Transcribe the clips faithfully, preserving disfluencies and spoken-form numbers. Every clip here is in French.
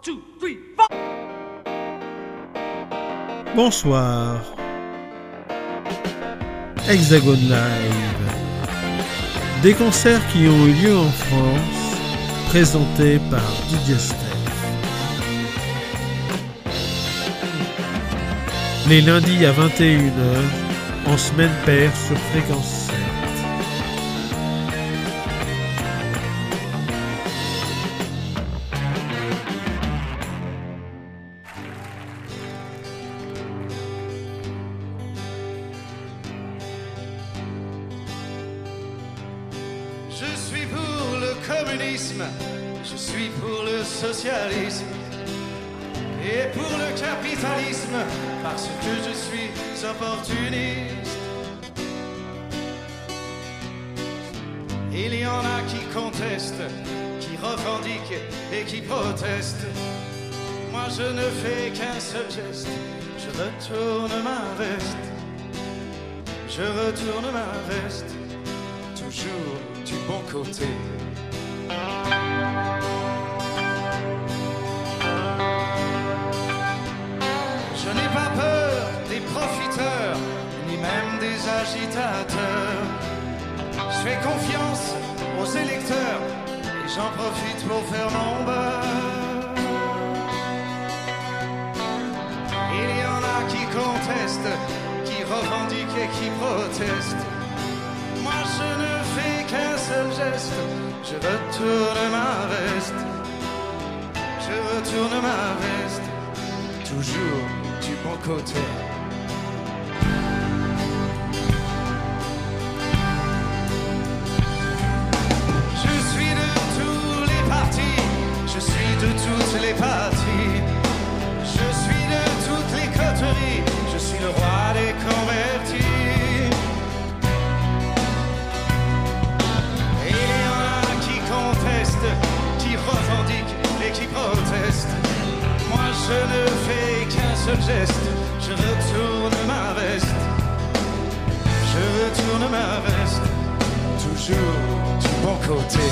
two, three, four. Bonsoir. Hexagone Live. Des concerts qui ont eu lieu en France, présentés par D J Steph. Les lundis à vingt et une heures, en semaine paire sur Fréquence sept. Je suis pour le communisme, je suis pour le socialisme et pour le capitalisme, parce que je suis opportuniste. Il y en a qui contestent, qui revendiquent et qui protestent. Moi je ne fais qu'un seul geste, je retourne ma veste. Je retourne ma veste, toujours du bon côté. Je n'ai pas peur des profiteurs, ni même des agitateurs. Je fais confiance aux électeurs et j'en profite pour faire mon beurre. Il y en a qui contestent, qui revendiquent et qui protestent. Moi je ne fais qu'un seul geste, je retourne ma veste. Je retourne ma veste, toujours du bon côté. Je suis de tous les partis, je suis de toutes les parties. Je suis de toutes les coteries, je suis le roi des convertis. Qui revendique et qui proteste. Moi je ne fais qu'un seul geste, je retourne ma veste. Je retourne ma veste, toujours du bon côté.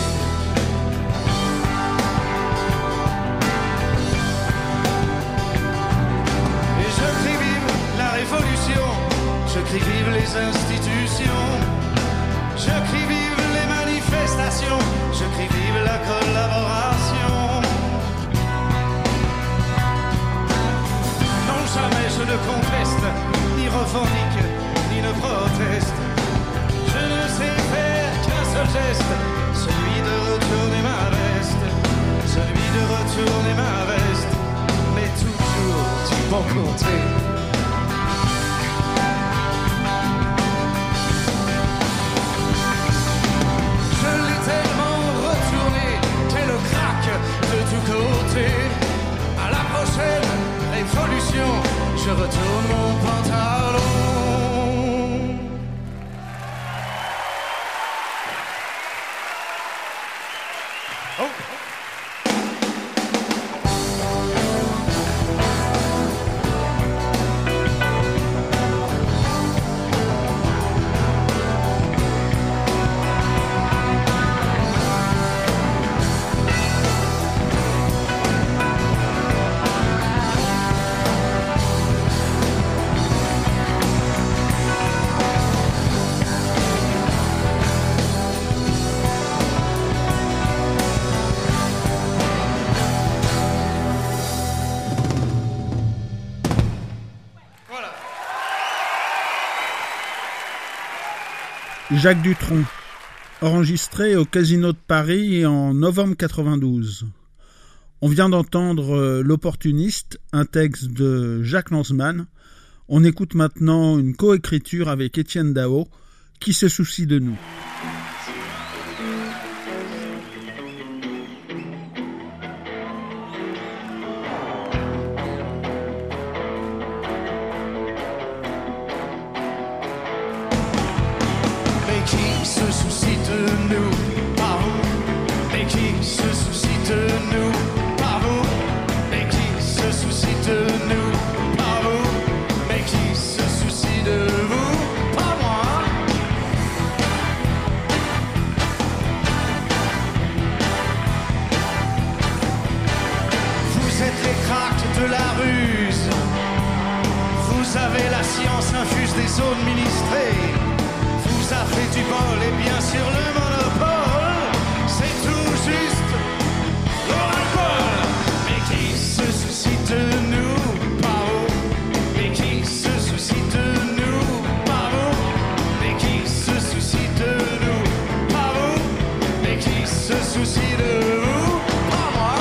Et je crie vive la révolution, je crie vive les institutions, je crie vive les manifestations, je crie vive la collaboration. Non, jamais je ne conteste, ni revendique, ni ne proteste. Je ne sais faire qu'un seul geste, celui de retourner ma veste. Celui de retourner ma veste, mais toujours du bon côté. De tous côtés, à la prochaine révolution, je retourne mon pantalon. Oh. Jacques Dutronc, enregistré au Casino de Paris en novembre quatre-vingt-douze. On vient d'entendre L'Opportuniste, un texte de Jacques Lanzmann. On écoute maintenant une coécriture avec Étienne Dao, Qui se soucie de nous. êtes les cracks de la ruse. Vous avez la science infuse des zones ministrées. Vous avez du bol et bien sûr le monopole. C'est tout juste le ras-le-bol. Mais qui se soucie de nous? Pas vous. Mais qui se soucie de nous? Pas vous. Mais qui se soucie de nous? Pas vous. Mais qui se soucie de vous? Pas moi.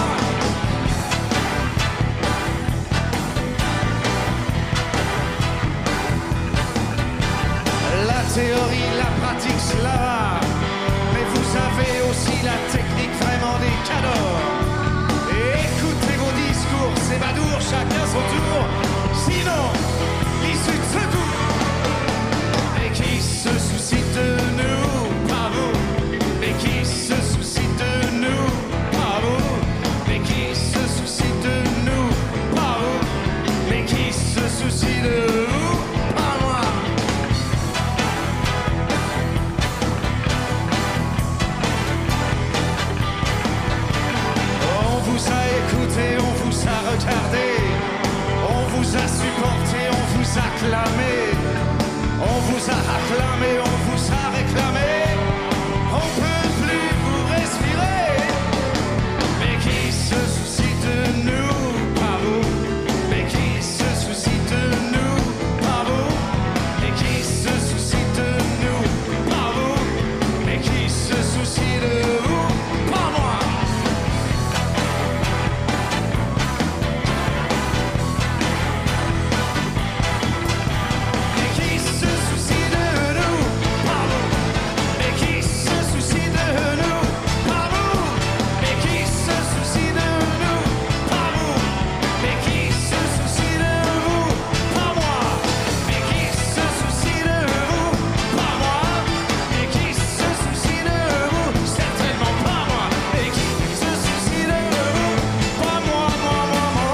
La théorie, la pratique, cela. Mais vous avez aussi la technique vraiment des cadors. Et écoutez vos discours, c'est badour, chacun son tour. Sinon, l'issue de ce coup. Mais qui se soucie de nous? Pas vous. Mais qui se soucie de nous? Pas vous. Mais qui se soucie de nous? Pas vous. Mais qui se soucie de vous? Pas moi. On vous a écouté, on vous a regardé, on vous a supporté, on vous a clamé, on vous a acclamé, on vous a réclamé, on peut plus vous respirer. Mais qui se soucie de nous? Pas vous. Mais qui se soucie de nous? Pas vous. Mais qui se soucie de nous? Pas vous. Mais qui se soucie de vous? Pas moi. Mais qui se soucie de nous? Pas vous. Mais qui se soucie de nous? Pas vous. Mais qui se soucie de nous? Pas vous. Mais qui se soucie de vous? Pas moi. Mais qui se soucie de vous? Pas moi. Mais qui se soucie de vous? Certainement pas moi. Mais qui se soucie de vous? Pas moi, moi, moi, moi.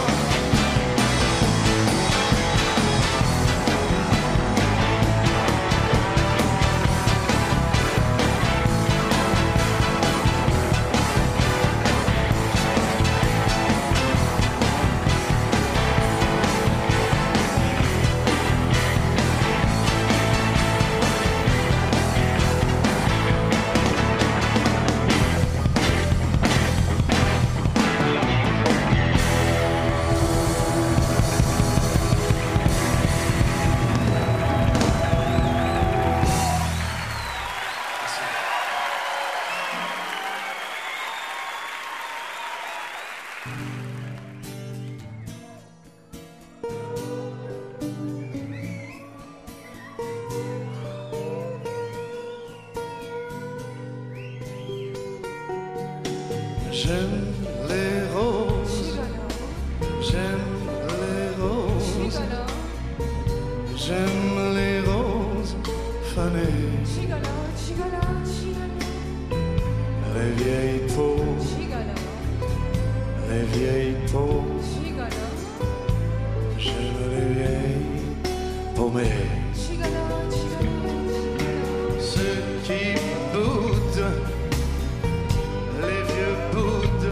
J'aime les roses, j'aime les roses, j'aime les roses fanées, les vieilles peaux, les vieilles peaux, j'aime les vieilles paumées, ceux qui boudent, les vieux boudes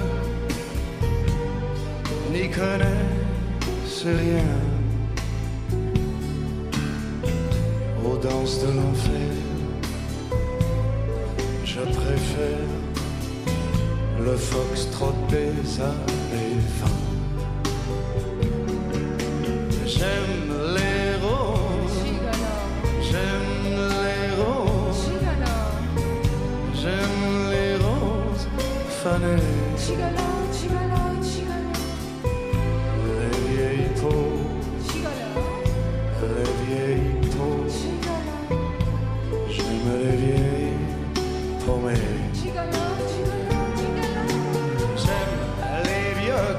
n'y connaissent rien aux danses de l'enfer. Je préfère le foxtrot des années vingt. J'aime les roses, j'aime les roses, j'aime les roses fanées. Les vieilles peaux, les vieilles peaux, j'aime les vieilles paumées. J'aime les vieux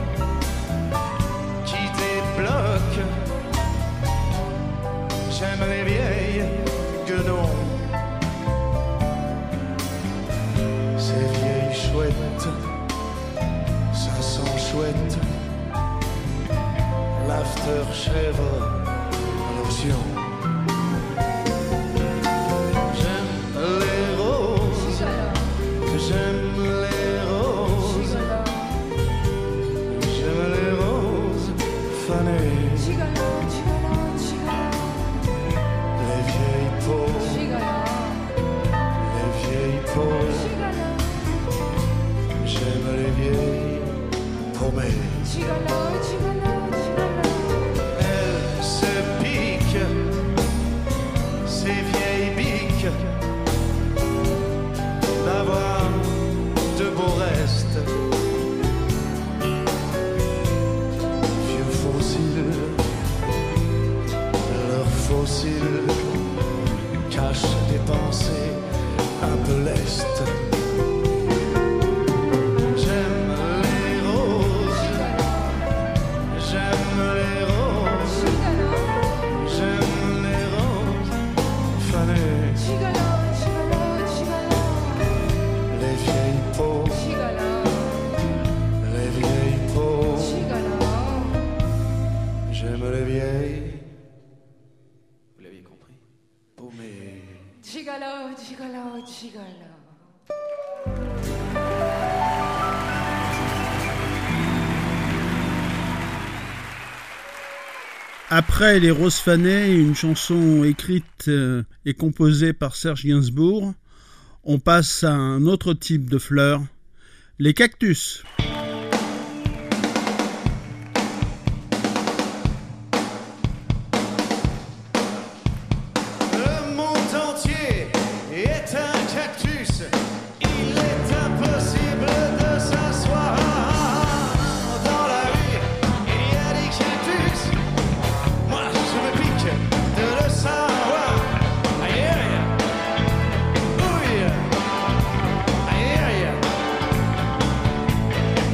qui débloquent, j'aime les vieilles guenons, ces vieilles chouettes, ça sent chouette, l'aftershave lotion. J'aime les roses, j'aime les roses, Les vieilles peaux, les vieilles peaux, j'aime les vieilles paumées. Elles se piquent, ces vieilles biques, d'avoir de beaux restes. Vieux fossiles, leurs fossiles cachent des pensées un peu lestes. J'aime les roses, j'aime les roses, j'aime les roses fanées. Les vieilles peaux, les vieilles peaux, j'aime les vieilles. Vous l'aviez compris? Paumées. Gigolo, gigolo, gigolo. Après Les Roses fanées, une chanson écrite et composée par Serge Gainsbourg, on passe à un autre type de fleurs, les cactus. Le monde entier est un cactus. Il est impossible de s'asseoir dans la rue. Il y a des cactus. Moi, je me pique de le savoir. Aïe, aïe. Oui. Aïe, aïe.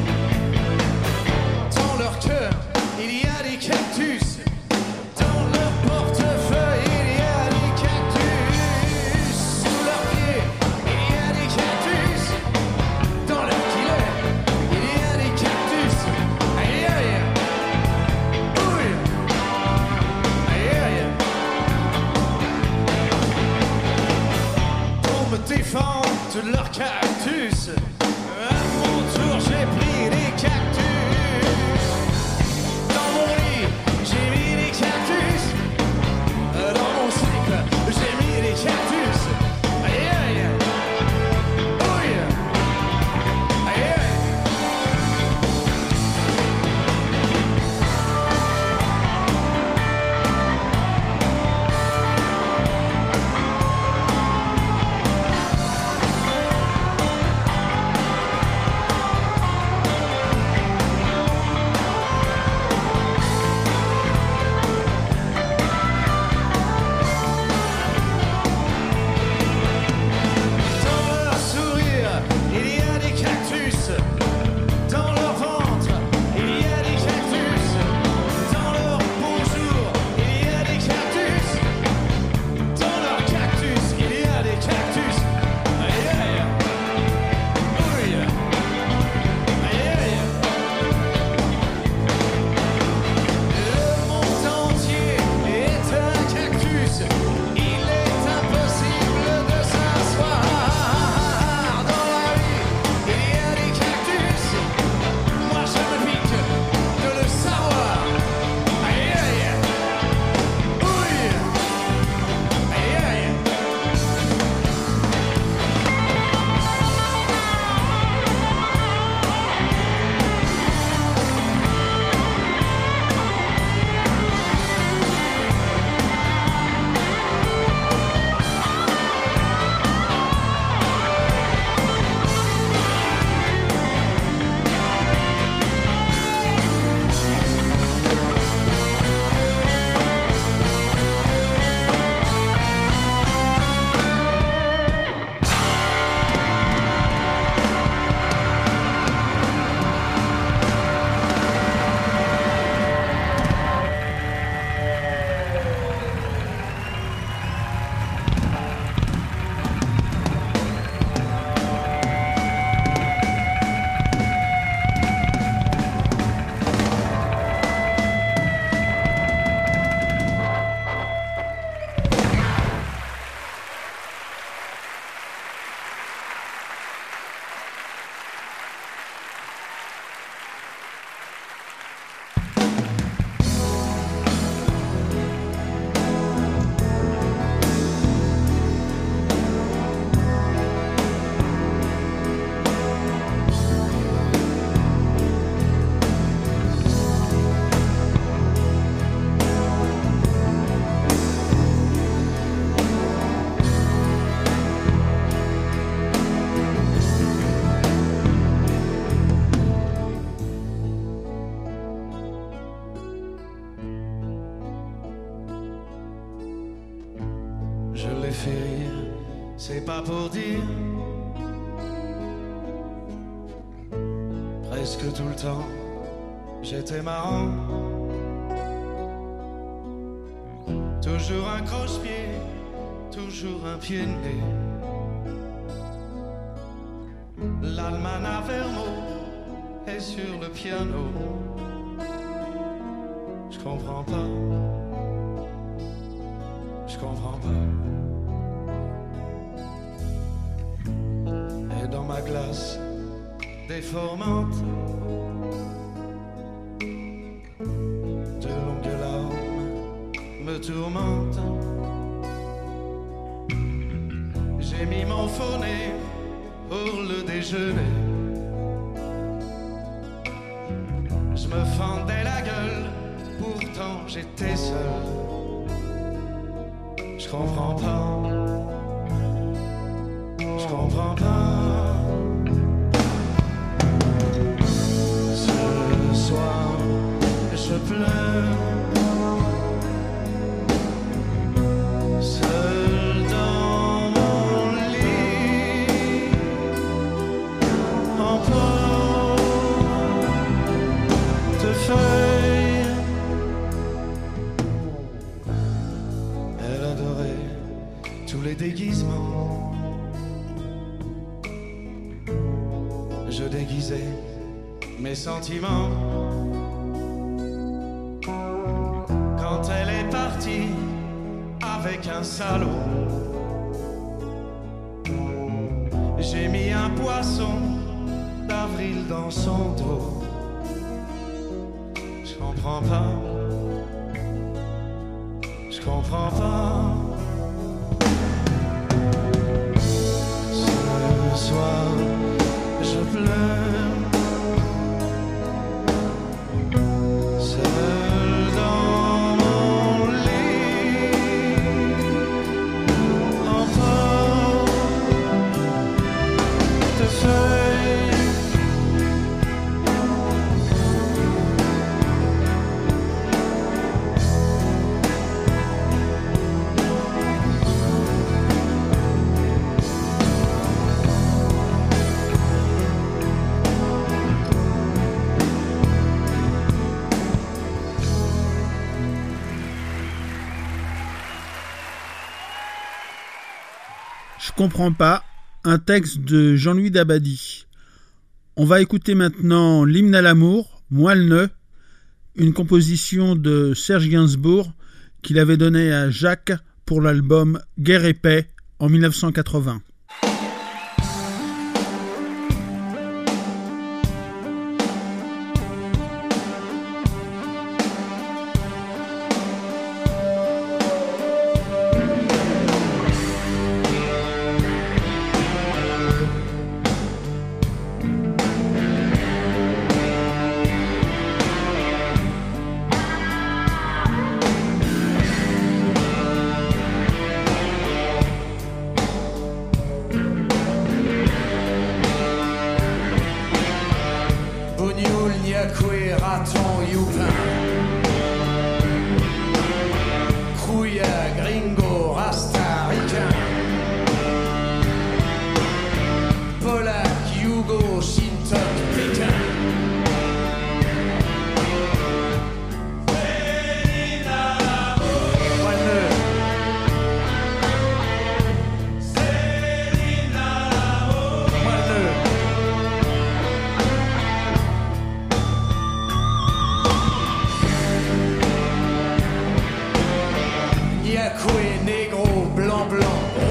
fait rire, c'est pas pour dire. Presque tout le temps, j'étais marrant. Toujours un croche-pied, toujours un pied de nez. L'almanach Vermeau est sur le piano. Je comprends pas, je comprends pas. Et dans ma glace déformante, de longues larmes me tourmentent. J'ai mis mon faux nez pour le déjeuner. Je me fendais la gueule, pourtant j'étais seul. Je comprends pas, je comprends pas. Ce soir, je pleure, seul dans mon lit, en portefeuille. Elle adorait tous les déguisements. Je déguisais mes sentiments. Quand elle est partie avec un salaud, j'ai mis un poisson d'avril dans son dos. Je comprends pas, je comprends pas. Ce soir, je pleure, seul dans mon lit, en portefeuille. Je comprends pas, un texte de Jean-Louis Dabadi. On va écouter maintenant l'hymne à l'amour, Moelle-Neu, une composition de Serge Gainsbourg qu'il avait donnée à Jacques pour l'album Guerre et paix en mille neuf cent quatre-vingts. Négro, blanc, blanc,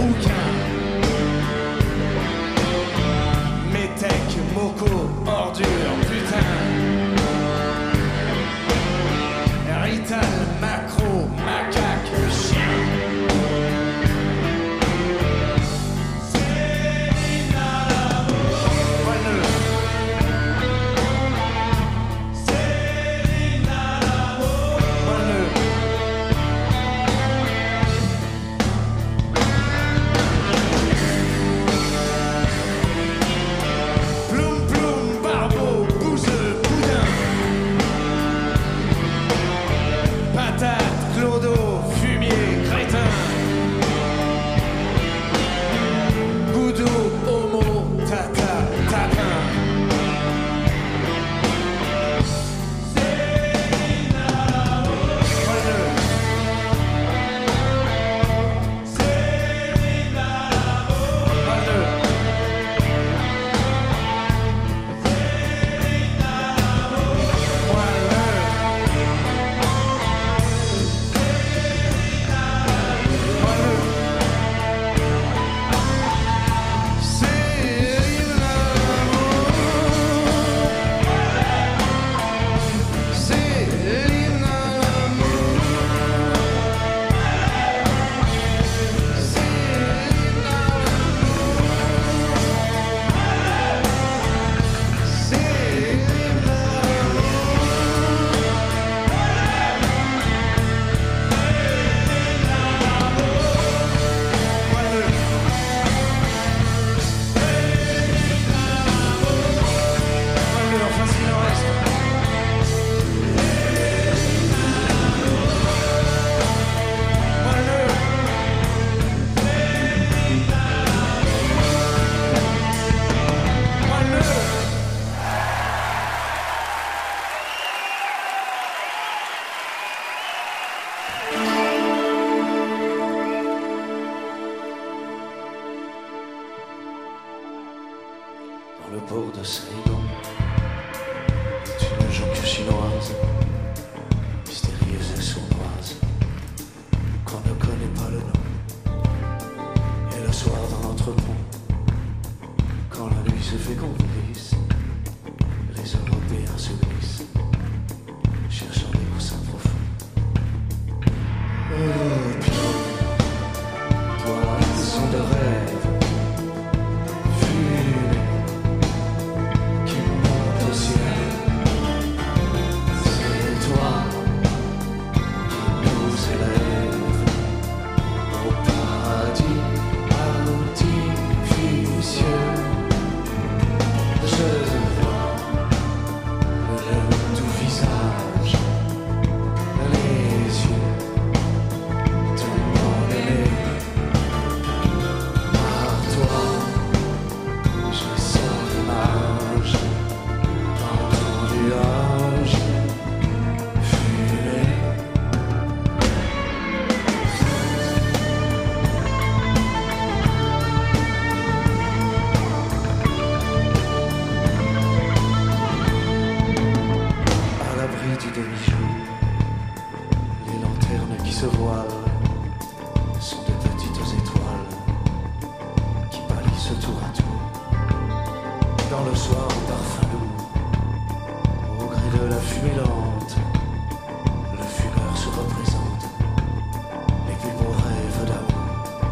fumée lente, le fumeur se représente les plus beaux rêves d'amour.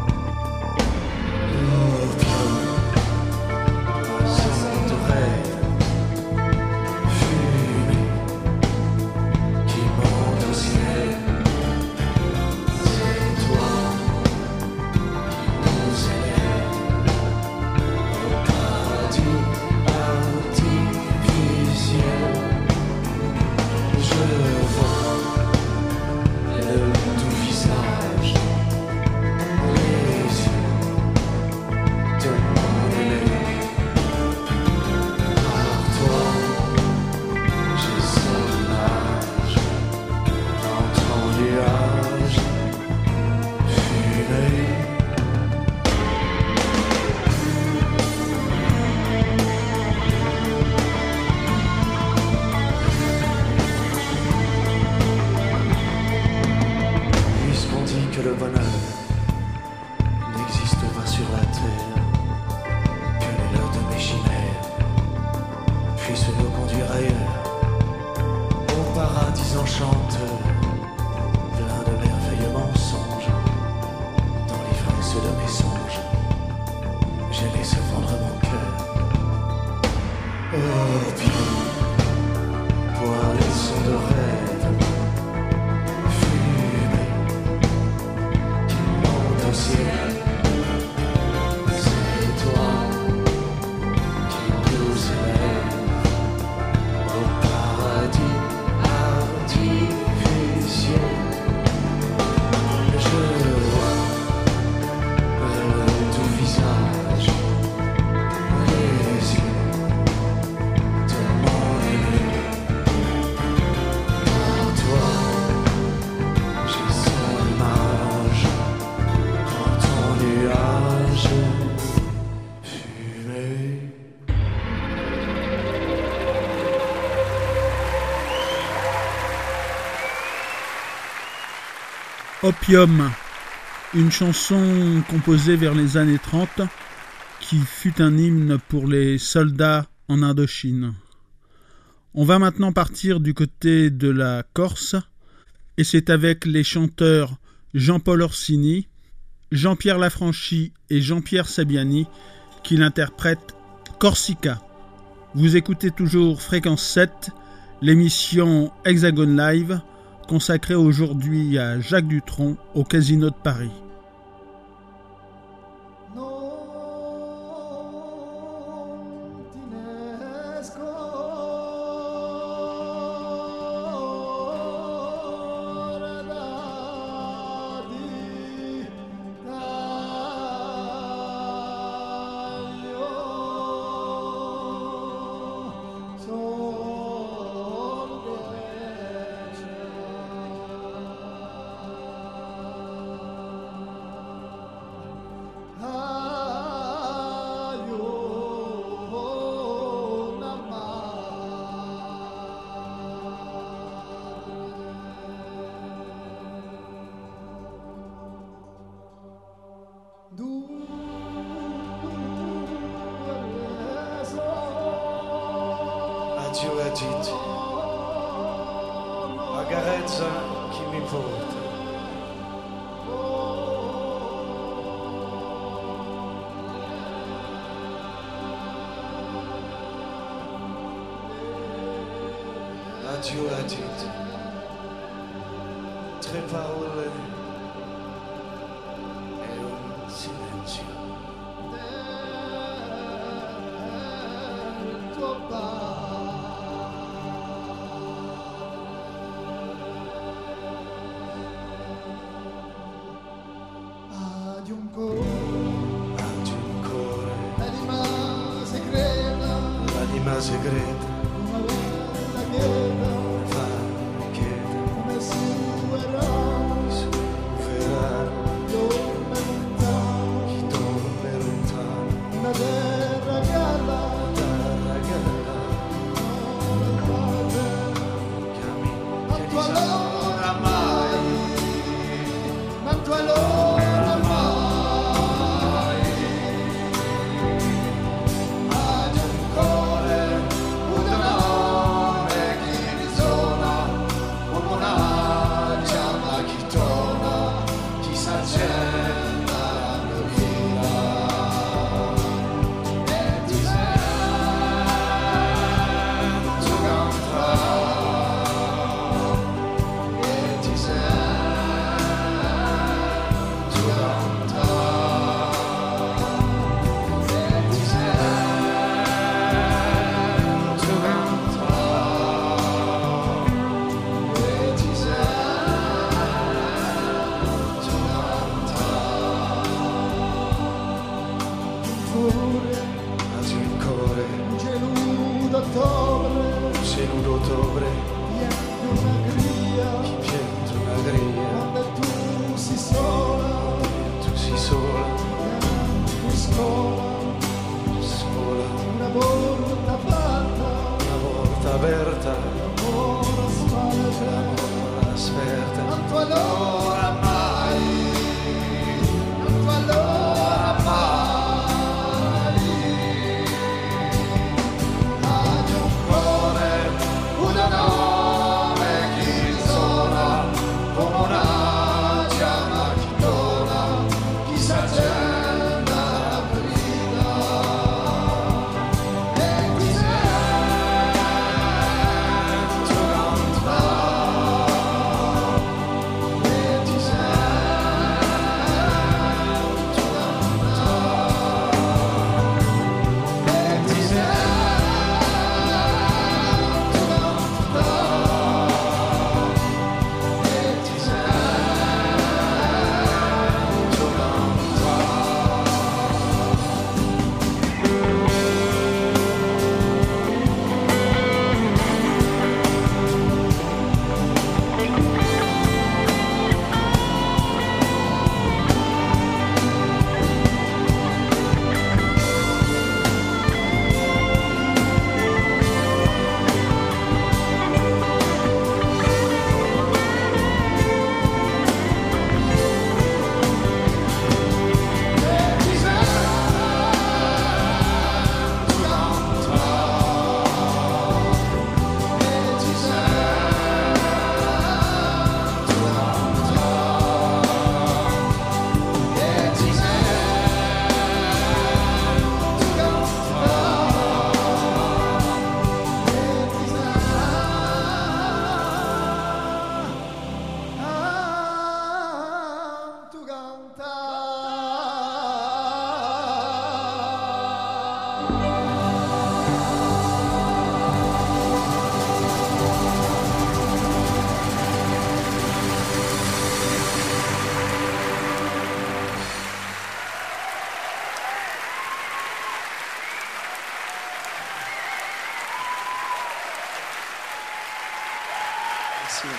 Opium, poison de rêve, fumée qui monte au ciel. C'est toi qui nous élèves au paradis artificiel. Je vois le doux visage, les yeux de mon aimé. Par toi, j'ai son image dans ton nuage fumé. Puisqu'on dit que le bonheur n'existe pas sur la terre, que les lots de mes chimères puissent nous conduire ailleurs, au paradis enchanteur, plein de merveilleux mensonges, dans l'ivresse de mes songes, j'ai laissé fondre mon cœur. Opium, poison de rêve, fumée qui monte au ciel. C'est toi qui nous élève au paradis artificiel. Je vois le doux visage, les yeux de mon aimé. Par toi, j'ai son image dans ton nuage fumé. Opium, une chanson composée vers les années trente qui fut un hymne pour les soldats en Indochine. On va maintenant partir du côté de la Corse et c'est avec les chanteurs Jean-Paul Orsini, Jean-Pierre Lafranchi et Jean-Pierre Sabiani qui l'interprètent Corsica. Vous écoutez toujours Fréquence sept, l'émission Hexagone Live consacrée aujourd'hui à Jacques Dutronc au Casino de Paris. Adieu Adit, la carezza che mi porta. Adieu Adit, tre parole e un silenzio. L'anima segreta, fa chieda, mi suoverà, chi dorme lontano, una terra galla, terra galla, cammino che disamora mai, ma tu allora mai, ad un cuore, un nome che Merci.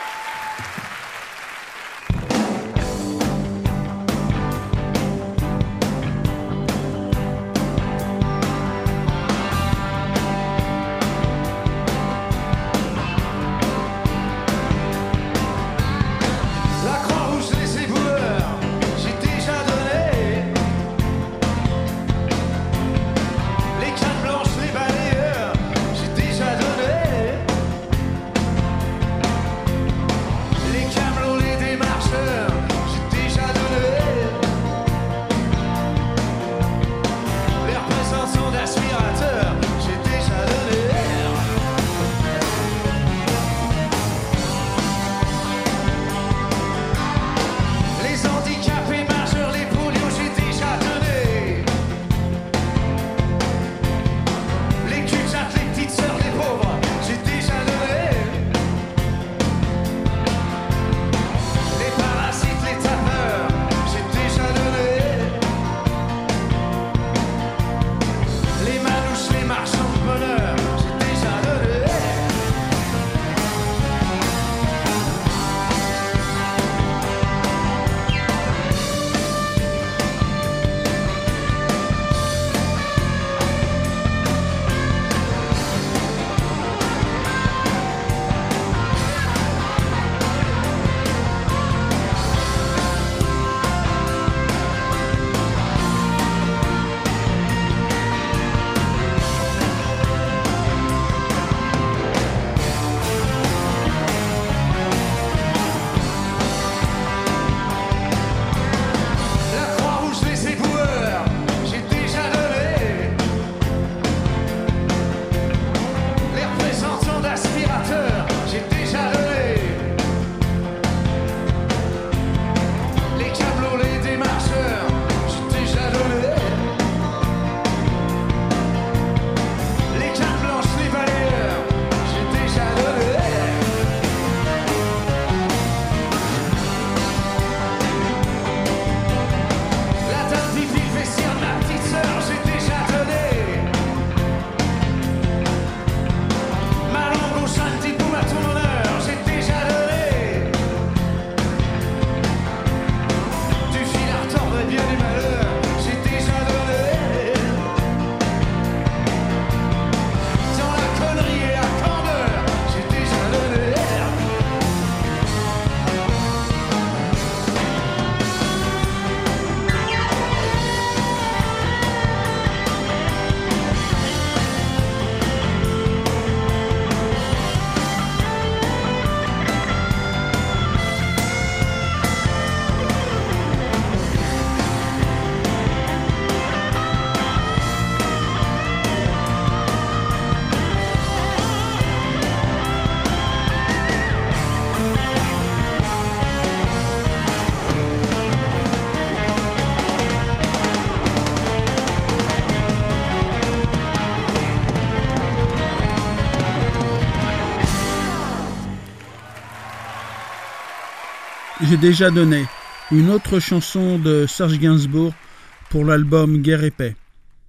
J'ai déjà donné, une autre chanson de Serge Gainsbourg pour l'album Guerre et Paix.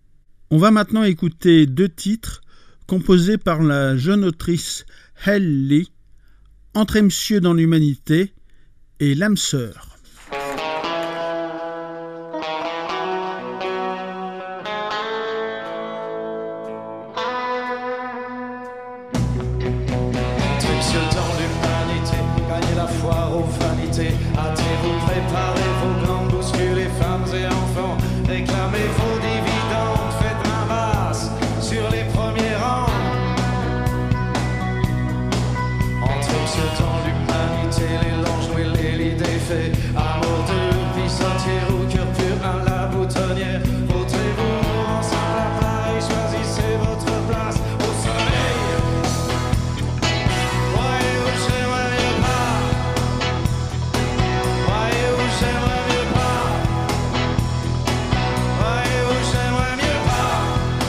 On va maintenant écouter deux titres composés par la jeune autrice Hell Lee, Entrez Monsieur dans l'humanité et L'âme sœur. Hâtez-vous, préparez vos glandes, bousculez femmes et enfants, réclamez vos dividendes, faites main basse sur les premiers rangs. Entrez monsieur dans l'humanité, les langes jouez l'idée fait, amour de pissotier ou cœur pur à la boutonnière. Vautrez-vous ensemble à Paris, choisissez votre place au soleil. Voyez-vous, j'aimerais mieux pas. Voyez-vous, j'aimerais mieux pas. Voyez-vous, j'aimerais mieux pas.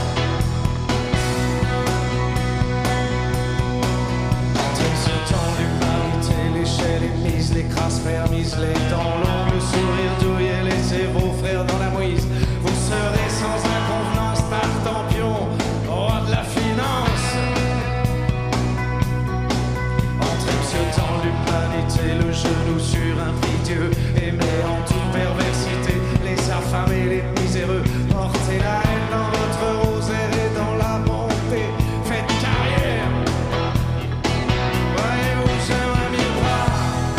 Entrez monsieur dans l'humanité, l'échelle est mise, les crasses permises, les dents longues, le sourire douillet, laissez vos frères dans la mouise. Vous serez sans inconvenance, Tartampion, roi de la finance. Entrez monsieur poser le genou sur un prie-dieu, aimer en toute perversité les affamés, les miséreux, portez la haine dans votre rosaire et dans la bonté, faites carrière. Voyez-vous, j'aimerais mieux pas.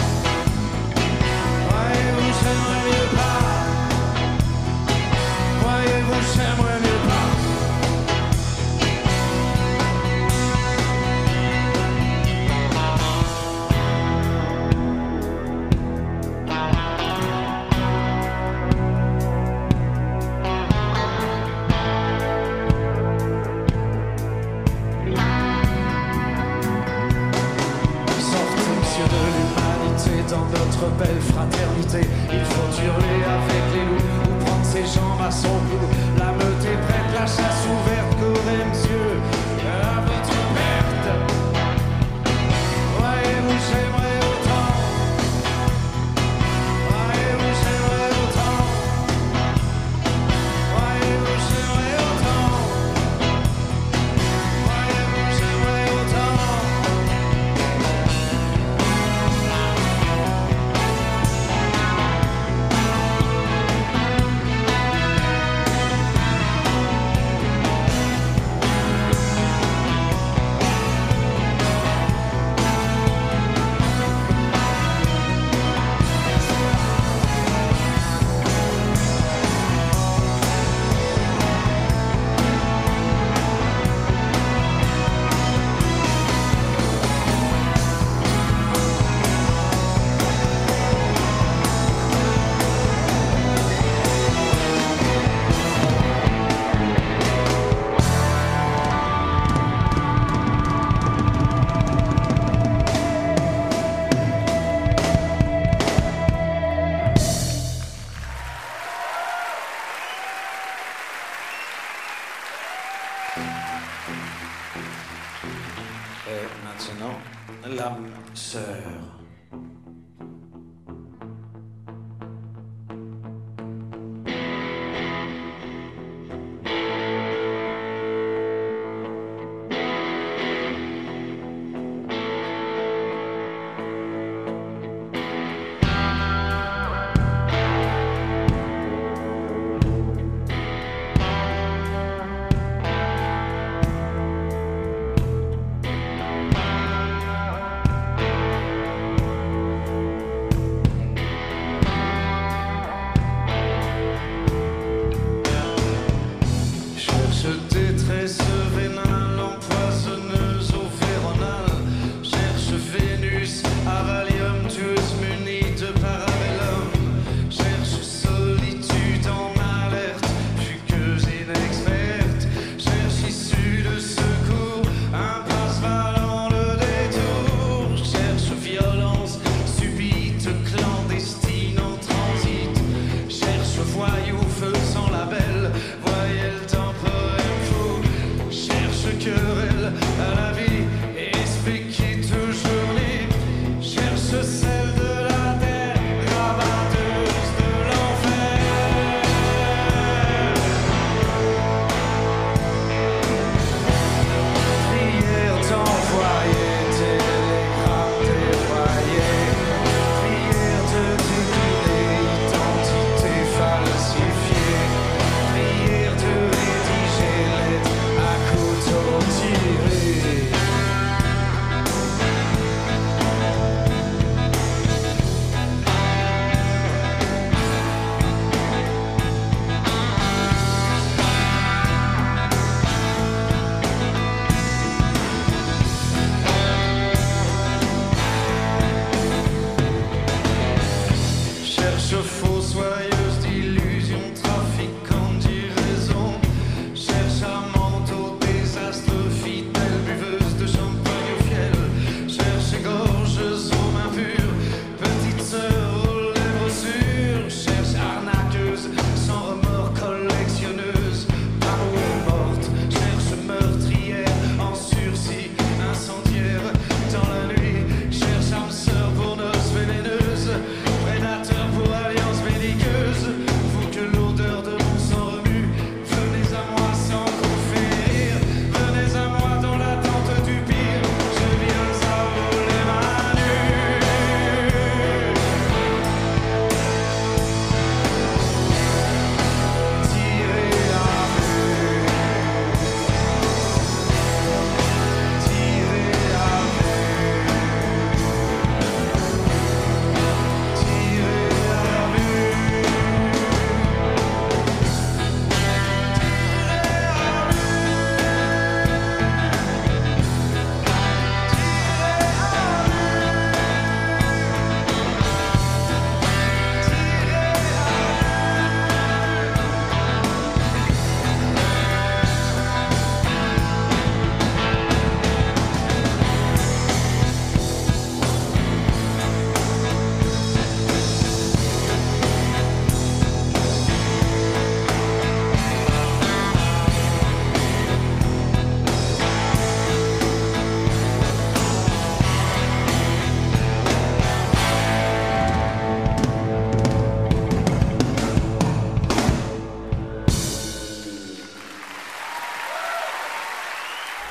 Voyez-vous, j'aimerais mieux pas. Voyez-vous, j'aimerais mieux pas. Dans notre belle fraternité, il faut hurler avec les loups ou prendre ses jambes à son cou. La meute est prête, la chasse ouverte, courez monsieur, à votre perte. Voyez-vous, j'aimerais autant. Voyez-vous, j'aimerais autant. Voyez-vous, j'aimerais autant. Voyez-vous, j'aimerais autant. Et maintenant, l'âme sœur.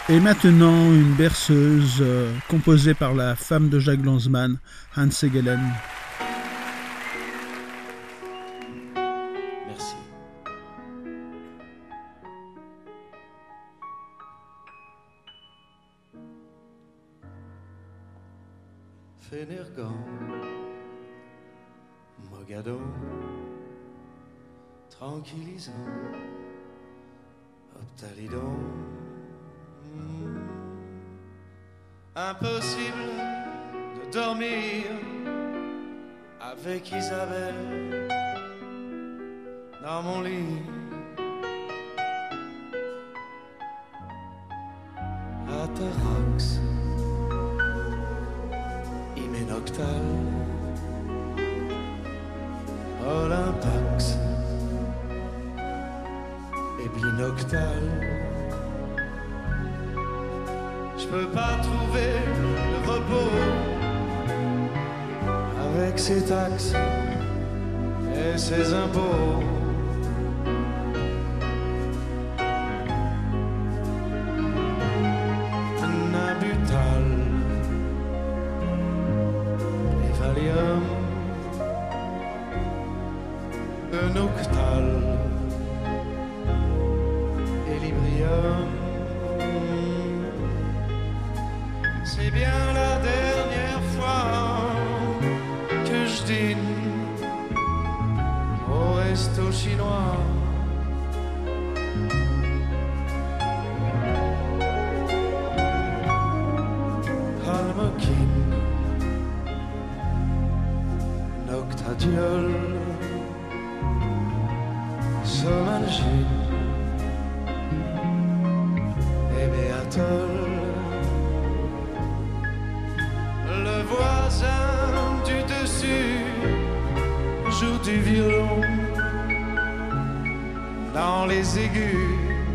Et maintenant, une berceuse euh, composée par la femme de Jacques Lanzmann, Hans Egelen. Merci. Fénergan, Mogadon, tranquillisant, Optalidon. Impossible de dormir avec Isabelle dans mon lit. Atarax, Hyménoctal, Olympax, Éblinoctal. Je peux pas trouver le repos avec ses taxes et ses impôts. Nabutal, Valium, Noctal, Librium. C'est bien la dernière fois que je dîne au resto chinois. Almokin, Noctadiol, Somalgine et Béatol. Le voisin du dessus joue du violon dans les aigus.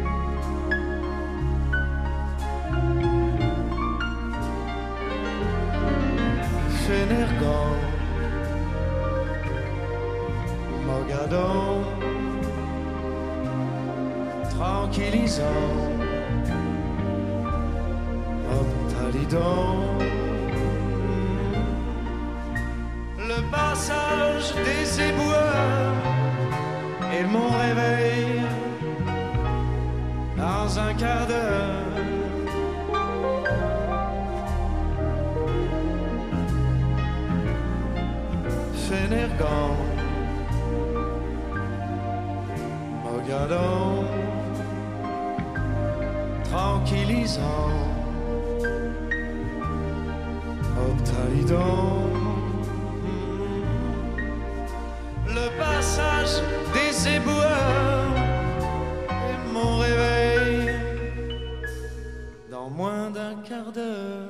Fénergan, Mogadon, tranquillisant, Optalidon. Le passage des éboueurs et mon réveil dans un quart d'heure. Fénergan, Mogadon, tranquillisant, Optalidon. Le passage des éboueurs et mon réveil dans moins d'un quart d'heure.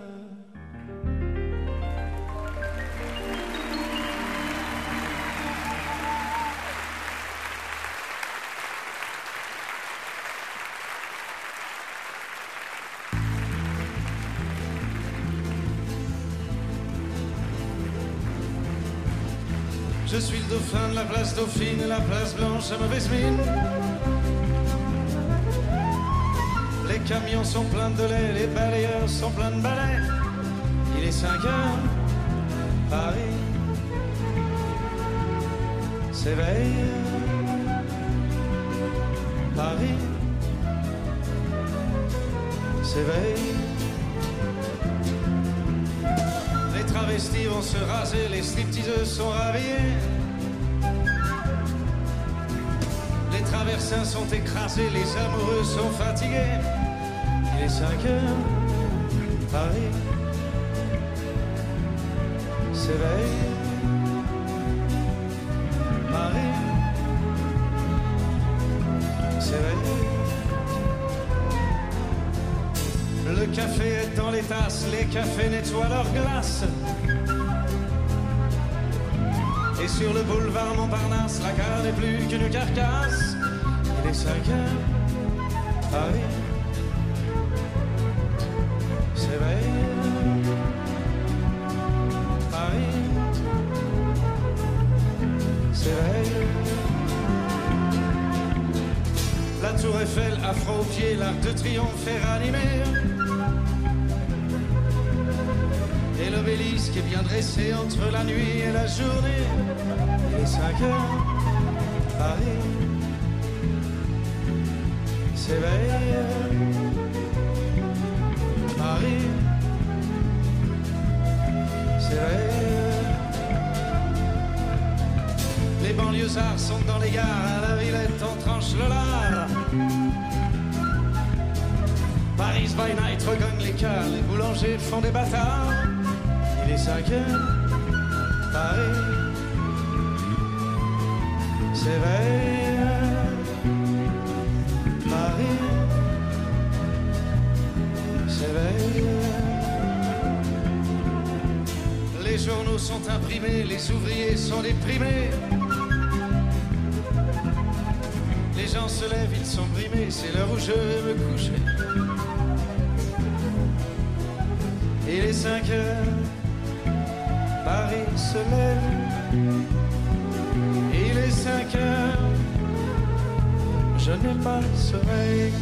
Je suis le dauphin de la place Dauphine et la place Blanche à mauvaise mine. Les camions sont pleins de lait, les balayeurs sont pleins de balais. Il est cinq heures, Paris s'éveille. Paris s'éveille. Les travestis vont se raser, les stripteaseuses sont rhabillées. Les traversins sont écrasés, les amoureux sont fatigués. Il est cinq heures, Paris s'éveille. Paris s'éveille. Le café est dans les tasses, les cafés nettoient leurs glaces. Et sur le boulevard Montparnasse, la gare n'est plus qu'une carcasse. Il est cinq heures, Paris s'éveille. Paris s'éveille. La tour Eiffel, afro au pied, l'arc de triomphe est ranimé. l'obélisque est bien dressé entre la nuit et la journée. Il est cinq heures, Paris s'éveille. Paris s'éveille. Les banlieusards sont dans les gares, à la Villette on tranche le lard. Paris by night regagne les cars, les boulangers font des bâtards. Il est cinq heures, Paris s'éveille. Paris s'éveille. Les journaux sont imprimés, les ouvriers sont déprimés. Les gens se lèvent, ils sont brimés, c'est l'heure où je vais me coucher. Il est cinq heures, Paris se lève. Il est cinq heures, je n'ai pas le sommeil.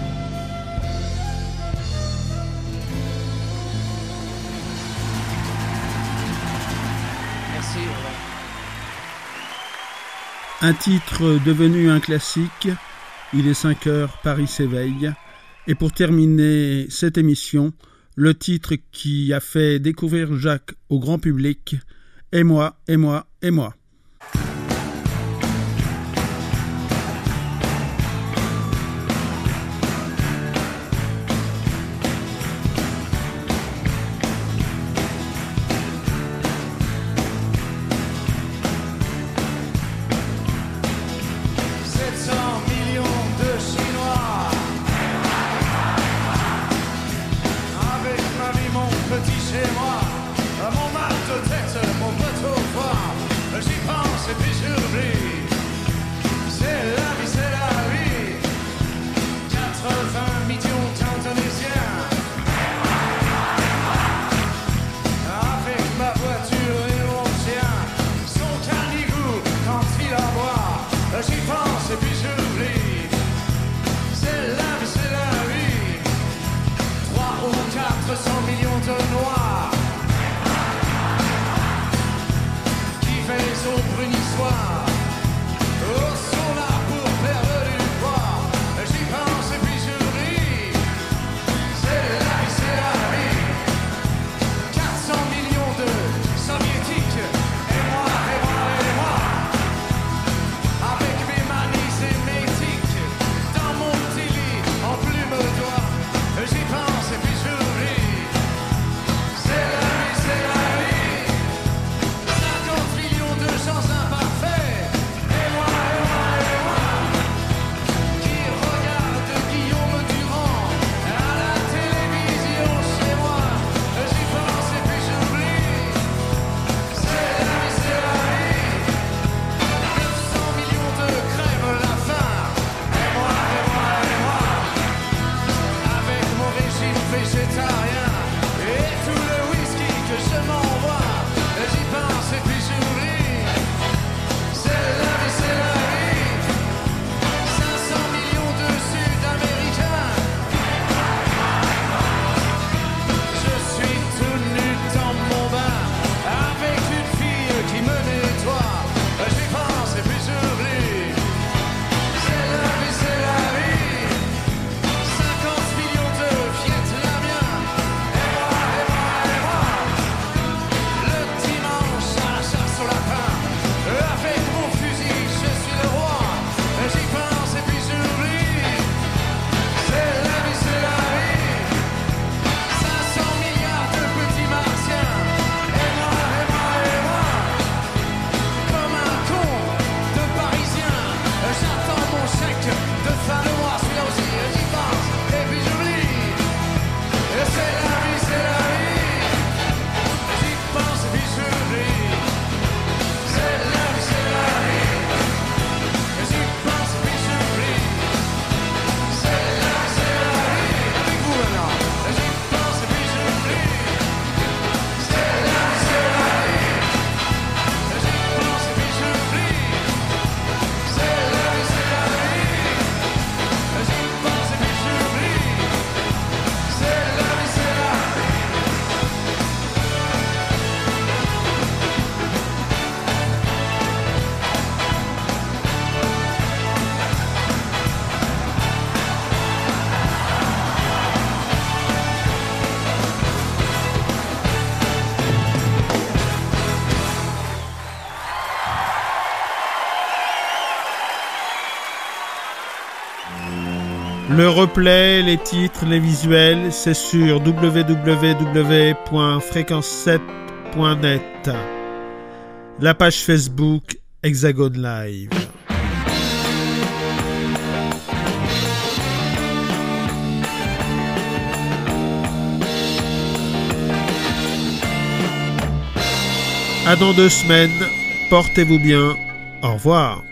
Merci, au revoir. Un titre devenu un classique, il est cinq heures, Paris s'éveille. Et pour terminer cette émission, le titre qui a fait découvrir Jacques au grand public, Et moi, et moi, et moi. Cinquante millions de gens imparfaits. Le replay, les titres, les visuels, c'est sur w w w point fréquence sept point net. La page Facebook Hexagone Live. À dans deux semaines, portez-vous bien, au revoir.